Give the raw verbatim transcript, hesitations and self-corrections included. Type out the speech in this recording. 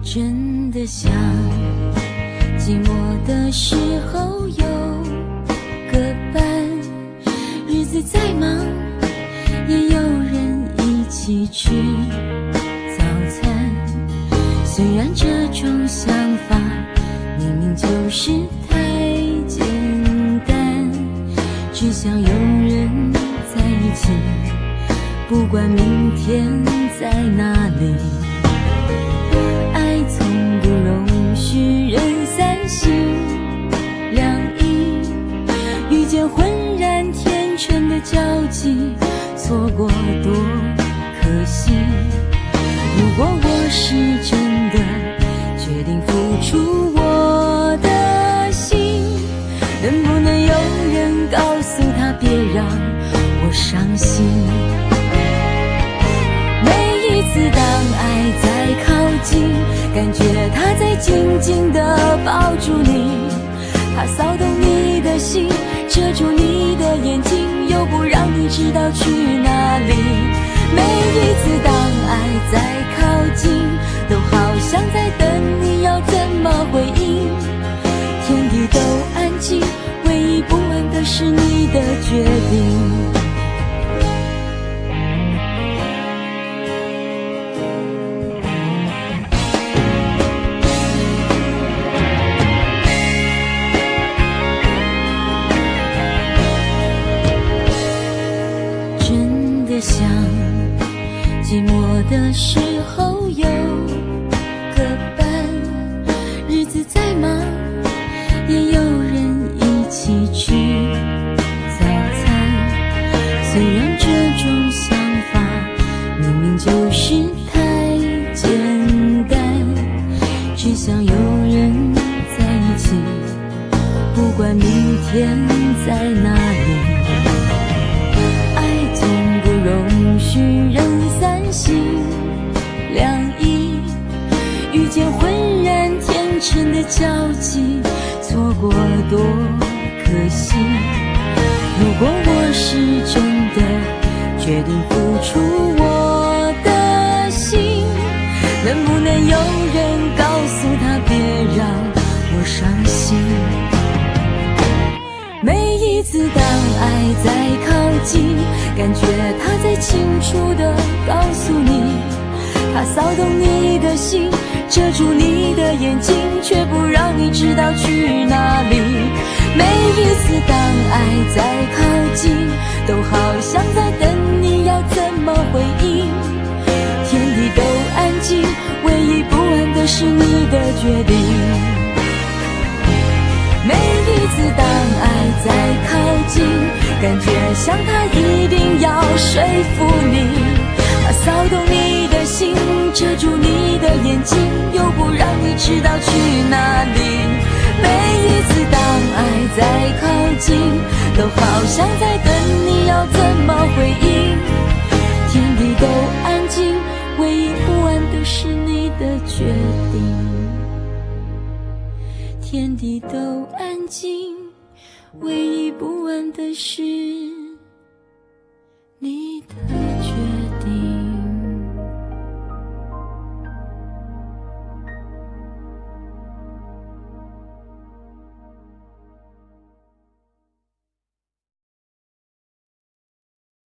真的想寂寞的时候有个伴，日子再忙也有人一起吃早餐。虽然这种想法明明就是太简单，只想有人在一起，不管明天在哪里。爱从不容许人三心两意，遇见浑然天成的交集，错过多可惜。如果我是真的决定付出我的心，能不能有人告诉他别让我伤心。每一次当爱在靠近，感觉他在紧紧地抱住你，他骚动你的心，遮住你的眼睛，又不让你知道去哪里。每一次当爱在靠近，都好像在等你要怎么回应。天地都安静，唯一不安的是你的决定。想寂寞的时候有个伴，日子再忙也有人一起吃早餐。虽然这种想法明明就是太简单，只想有人在一起，不管明天在哪里。容许人三心两意，遇见浑然天成的交集，错过多可惜。如果我是真的决定付出我的心，能不能有人告诉他别让我伤心。每一次当爱在靠近，感觉他在清楚地告诉你，他骚动你的心，遮住你的眼睛，却不让你知道去哪里。每一次当爱在靠近，都好像在等你要怎么回应。天地都安静，唯一不安的是你的决定。每一次当爱在靠近，感觉像他一定要说服你，他骚动你的心，遮住你的眼睛，又不让你知道去哪里。每一次当爱在靠近，都好像在等你要怎么回应。天地都安静，唯一不安的是你的决定。天地都安静，唯一不安的是你的